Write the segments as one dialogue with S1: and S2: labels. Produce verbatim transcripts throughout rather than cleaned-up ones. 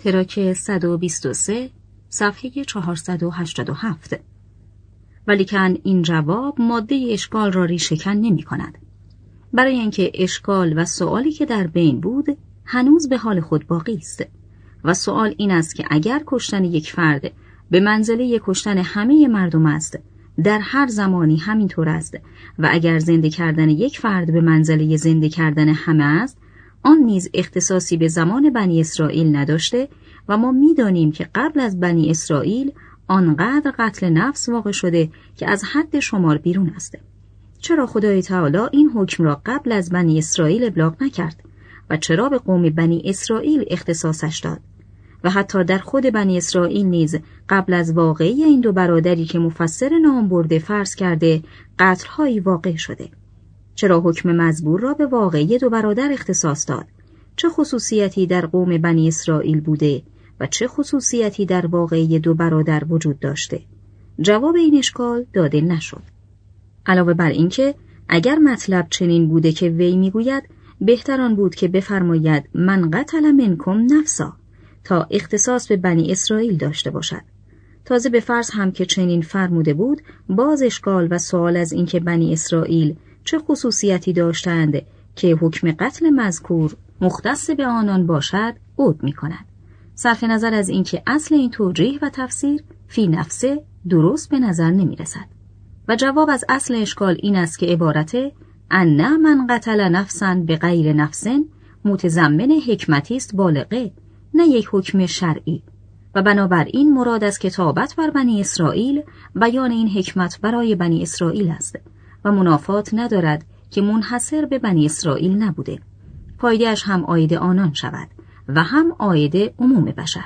S1: تراک صد و بیست و سه صفحه چهارصد و هشتاد و هفت. ولیکن این جواب ماده اشکال را ریشه‌کن نمی کند. برای اینکه اشکال و سؤالی که در بین بود هنوز به حال خود باقی است و سؤال این است که اگر کشتن یک فرد به منزله کشتن همه مردم است، در هر زمانی همینطور است و اگر زنده کردن یک فرد به منزله زنده کردن همه است، آن نیز اختصاصی به زمان بنی اسرائیل نداشته و ما می‌دانیم که قبل از بنی اسرائیل آنقدر قتل نفس واقع شده که از حد شمار بیرون است. چرا خدای تعالی این حکم را قبل از بنی اسرائیل ابلاغ نکرد و چرا به قوم بنی اسرائیل اختصاصش داد؟ و حتی در خود بنی اسرائیل نیز قبل از واقعی این دو برادری که مفسر نام برده فرض کرده قتل‌هایی واقع شده. چرا حکم مزبور را به واقعی دو برادر اختصاص داد؟ چه خصوصیتی در قوم بنی اسرائیل بوده و چه خصوصیتی در واقعی دو برادر وجود داشته؟ جواب این اشکال داده نشد. علاوه بر این که اگر مطلب چنین بوده که وی میگوید بهتر آن بود که بفرماید من قتل منکم نفسا تا اختصاص به بنی اسرائیل داشته باشد. تازه به فرض هم که چنین فرموده بود، باز اشکال و سوال از اینکه بنی اسرائیل چه خصوصیتی داشتند که حکم قتل مذکور مختص به آنان باشد عود می کند. صرف نظر از اینکه اصل این توجیه و تفسیر فی نفسه درست به نظر نمی رسد. و جواب از اصل اشکال این است که عبارت ان من قتل نفسا به غیر نفس متضمن حکمتی است بالغه، نه یک حکم شرعی، و بنابراین مراد از کتابت بر بنی اسرائیل بیان این حکمت برای بنی اسرائیل است و منافات ندارد که منحصر به بنی اسرائیل نبوده، فایده‌اش هم عاید آنان شود و هم عاید عموم بشر.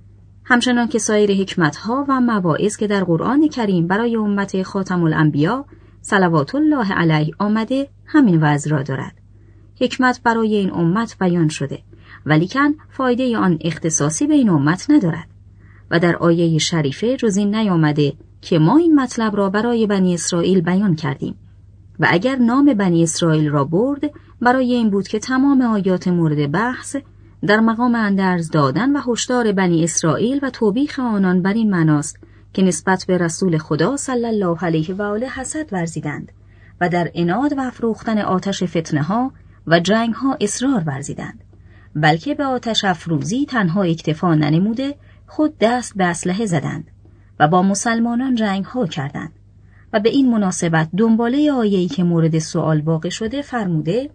S1: همچنان که سایر حکمت‌ها و مواعظ که در قرآن کریم برای امت خاتم الانبیا صلوات الله علیه آمده همین وضع را دارد. حکمت برای این امت بیان شده، ولیکن فایده آن اختصاصی به این امت ندارد و در آیه شریفه جز این نیامده که ما این مطلب را برای بنی اسرائیل بیان کردیم و اگر نام بنی اسرائیل را برد برای این بود که تمام آیات مورد بحث در مقام اندرز دادن و هشدار بنی اسرائیل و توبیخ آنان بر این معناست که نسبت به رسول خدا صلی الله علیه و آله حسد ورزیدند و در عناد و افروختن آتش فتنه ها و جنگ ها اصرار ورزیدند، بلکه به آتش افروزی تنها اکتفا ننموده خود دست به اسلحه زدند و با مسلمانان جنگ ها کردند و به این مناسبت دنباله آیه‌ای که مورد سوال واقع شده فرموده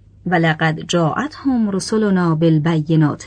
S1: ولقد جاءتهم رسلنا بالبینات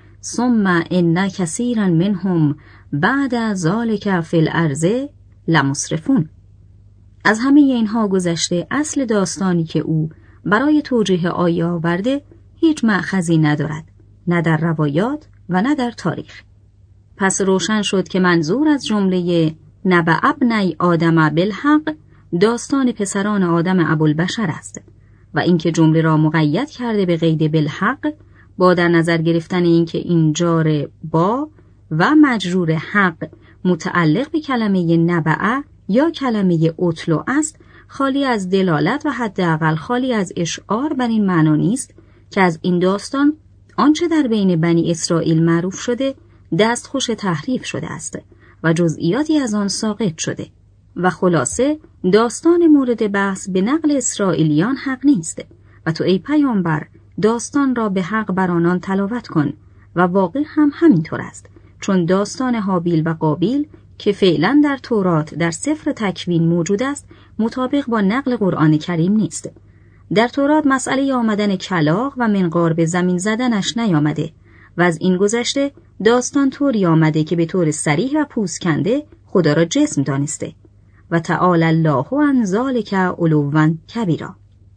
S1: ثم ان کثیرا منهم بعد ذلك فی الارض لمسرفون. از همه اینها گذشته اصل داستانی که او برای توجیه آیه آورده هیچ مأخذی ندارد، نه در روایات و نه در تاریخ. پس روشن شد که منظور از جمله نبأ ابنی آدم بالحق داستان پسران آدم ابوالبشر است و اینکه جمله را مقید کرده به قید بالحق با در نظر گرفتن اینکه این جار با و مجرور حق متعلق به کلمه نبأ یا کلمه اتلو است، خالی از دلالت و حداقل خالی از اشعار بر این معنا نیست که از این داستان آنچه در بین بنی اسرائیل معروف شده دستخوش تحریف شده است و جزئیاتی از آن ساقط شده و خلاصه داستان مورد بحث به نقل اسرائیلیان حق نیست و تو ای پیامبر داستان را به حق بر آنان تلاوت کن و واقع هم همینطور است، چون داستان هابیل و قابیل که فعلا در تورات در سفر تکوین موجود است مطابق با نقل قرآن کریم نیست. در تورات مسئله آمدن کلاغ و منقار به زمین زدنش نیامده و از این گذشته داستان طوری آمده که به طور صریح و پوزکنده خدا را جسم دانسته و تعالی الله عن ذلک علوا کبیرا.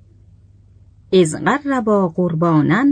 S1: اذ قربا قربانا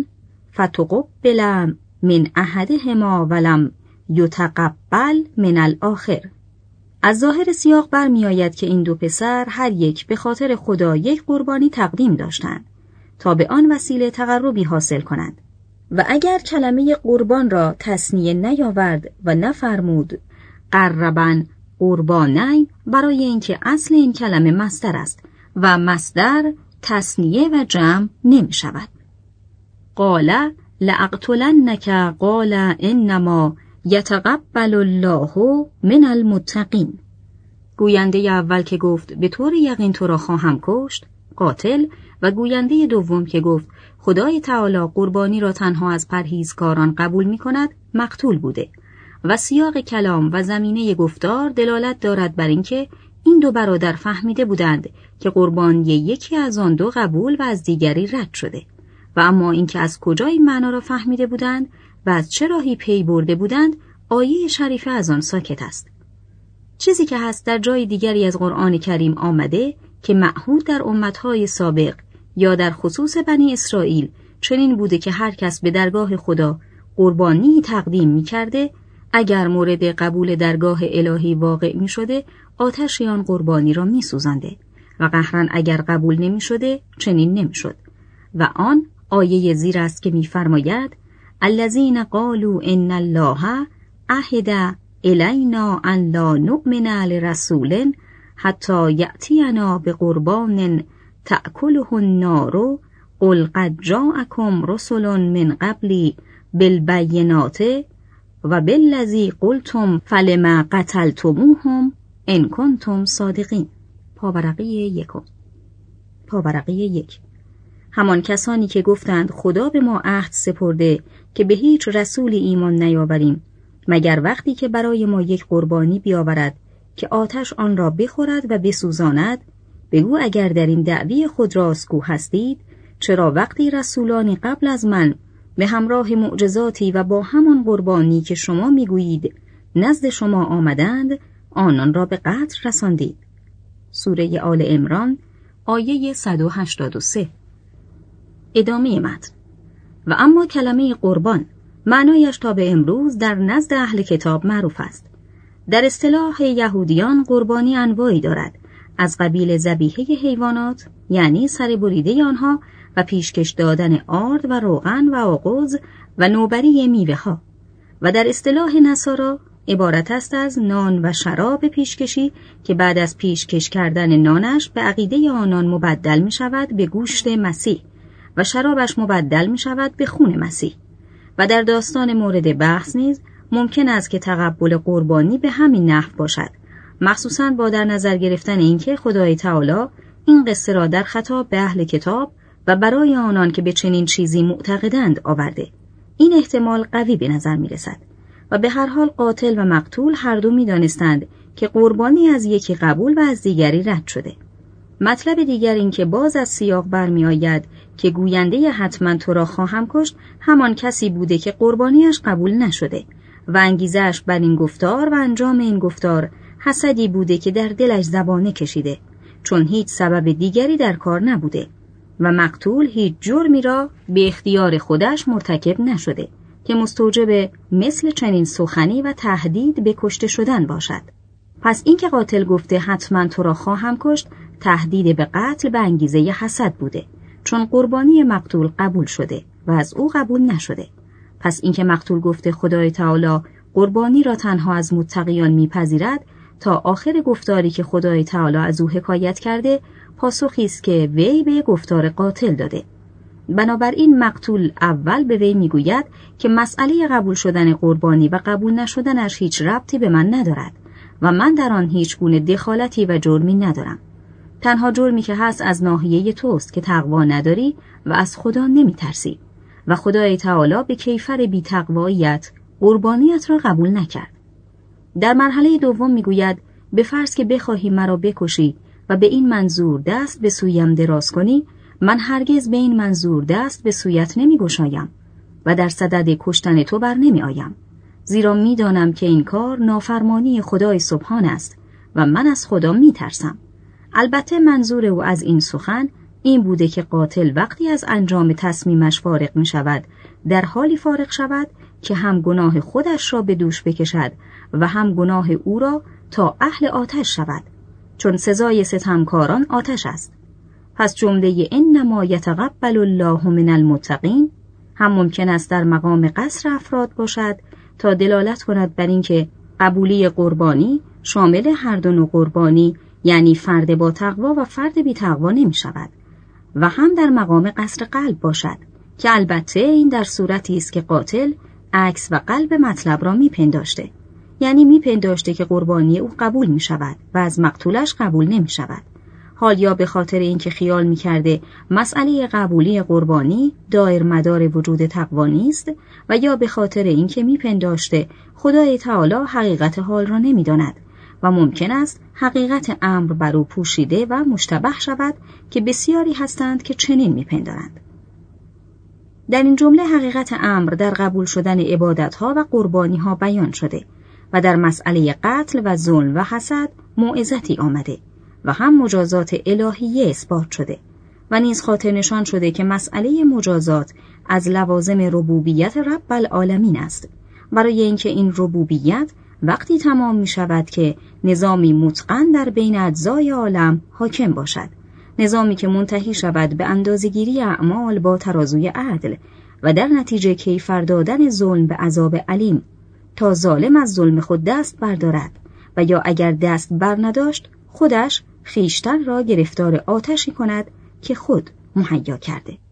S1: فتقبل من احدهما ولم یتقبل من الاخر. از ظاهر سیاق برمی آید که این دو پسر هر یک به خاطر خدا یک قربانی تقدیم داشتند تا به آن وسیله تقربی حاصل کنند و اگر کلمه قربان را تثنیه نیاورد و نفرمود قربن قربانین برای اینکه اصل این کلمه مصدر است و مصدر تثنیه و جمع نمی شود. قال لأقتلنک قال انما یتقبل الله من المتقین. گوینده اول که گفت به طور یقین تو را خواهم کشت قاتل، و گوینده دوم که گفت خدای تعالی قربانی را تنها از پرهیزکاران قبول می کند مقتول بوده. و سیاق کلام و زمینه گفتار دلالت دارد بر اینکه این دو برادر فهمیده بودند که قربانی یکی از آن دو قبول و از دیگری رد شده، و اما اینکه از کجا این معنا را فهمیده بودند و از چه راهی پی برده بودند آیه شریفه از آن ساکت است. چیزی که هست در جای دیگری از قرآن کریم آمده که معهود در امتهای سابق یا در خصوص بنی اسرائیل چنین بوده که هر کس به درگاه خدا قربانی تقدیم می کرده، اگر مورد قبول درگاه الهی واقع می شده آتش آن قربانی را می سوزنده، و قهرا اگر قبول نمی شده چنین نمی شد. و آن آیه زیر است که می فرماید الذین قالوا ان الله عهد الینا ان لا نؤمن لرسول حتی یأتینا بقربان تأکله النار قل قد جاءکم رسل من قبلی بالبینات و بالذی قلتم فلما قتلتموهم ان کنتم صادقین. پاورقی یکم. پاورقی یک. همان کسانی که گفتند خدا به ما عهد سپرده که به هیچ رسولی ایمان نیاوریم مگر وقتی که برای ما یک قربانی بیاورد که آتش آن را بخورد و بسوزاند، بگو اگر در این دعوی خود راستگو هستید چرا وقتی رسولانی قبل از من به همراه معجزاتی و با همان قربانی که شما میگویید نزد شما آمدند آنان را به قتل رساندید. سوره آل عمران آیه صد و هشتاد و سه. ادامه متن. و اما کلمه قربان معنایش تا به امروز در نزد اهل کتاب معروف است. در اصطلاح یهودیان قربانی انواعی دارد، از قبیل ذبیحه حیوانات یعنی سر بریده آنها و پیشکش دادن آرد و روغن و آغوز و نوبری میوه ها، و در اصطلاح نصارا عبارت است از نان و شراب پیشکشی که بعد از پیشکش کردن نانش به عقیده آنان مبدل می شود به گوشت مسیح و شرابش مبدل می شود به خون مسیح. و در داستان مورد بحث نیز ممکن است که تقبل قربانی به همین نحو باشد، مخصوصاً با در نظر گرفتن اینکه خدای تعالی این قصه را در خطاب به اهل کتاب و برای آنان که به چنین چیزی معتقدند آورده. این احتمال قوی به نظر می رسد. و به هر حال قاتل و مقتول هر دو می دانستند که قربانی از یکی قبول و از دیگری رد شده. مطلب دیگر این که باز از سیاق برمی آید که گوینده حتما تو را خواهم کشت همان کسی بوده که قربانیش قبول نشده و انگیزش بر این گفتار و انجام این گفتار حسدی بوده که در دلش زبانه کشیده، چون هیچ سبب دیگری در کار نبوده و مقتول هیچ جرمی را به اختیار خودش مرتکب نشده که مستوجب مثل چنین سخنی و تهدید به کشته شدن باشد. پس اینکه قاتل گفته حتما تو را خواهم کشت تهدید به قتل به انگیزه حسد بوده، چون قربانی مقتول قبول شده و از او قبول نشده. پس اینکه مقتول گفته خدای تعالی قربانی را تنها از متقیان میپذیرد تا آخر گفتاری که خدای تعالی از او حکایت کرده پاسخی است که وی به گفتار قاتل داده. بنابراین مقتول اول به وی میگوید که مسئله قبول شدن قربانی و قبول نشدنش هیچ ربطی به من ندارد و من در آن هیچ گونه دخالتی و جرمی ندارم. تنها جرمی که هست از ناحیه توست که تقوا نداری و از خدا نمیترسی و خدای تعالی به کیفر بی تقواییت قربانیت را قبول نکرد. در مرحله دوم میگوید به فرض که بخواهی مرا بکشی و به این منظور دست به سویم دراز کنی، من هرگز به این منظور دست به سویت نمی گشایم و در صدد کشتن تو بر نمی آیم، زیرا می دانم که این کار نافرمانی خدای سبحان است و من از خدا می ترسم. البته منظور او از این سخن این بوده که قاتل وقتی از انجام تصمیمش فارغ می شود در حالی فارغ شود که هم گناه خودش را به دوش بکشد و هم گناه او را تا اهل آتش شود، چون سزای ستمکاران آتش است. پس جمله انما یتقبل الله من المتقین هم ممکن است در مقام قصر افراد باشد تا دلالت کند بر اینکه قبولی قربانی شامل هر دو نوع قربانی یعنی فرد با تقوا و فرد بی تقوا نمی شود، و هم در مقام قصر قلب باشد که البته این در صورتی است که قاتل عکس و قلب مطلب را میپنداشته، یعنی میپنداشته که قربانی او قبول میشود و از مقتولش قبول نمیشود. حال یا به خاطر اینکه خیال میکرده مسئله قبولی قربانی دایر مدار وجود تقوانی است و یا به خاطر اینکه میپنداشته خدای تعالی حقیقت حال را نمیداند و ممکن است حقیقت امر بر او پوشیده و مشتبه شود که بسیاری هستند که چنین میپندارند. در این جمله حقیقت امر در قبول شدن عبادتها و قربانیها بیان شده و در مسئله قتل و ظلم و حسد موعظتی آمده و هم مجازات الهیه اثبات شده و نیز خاطر نشان شده که مسئله مجازات از لوازم ربوبیت رب العالمین است، برای اینکه این ربوبیت وقتی تمام می شود که نظامی متقن در بین اجزای عالم حاکم باشد، نظامی که منتهی شود به اندازه‌گیری اعمال با ترازوی عدل و در نتیجه کیفر دادن ظلم به عذاب علیم تا ظالم از ظلم خود دست بردارد و یا اگر دست بر نداشت خودش خیشتن را گرفتار آتشی کند که خود مهیا کرده.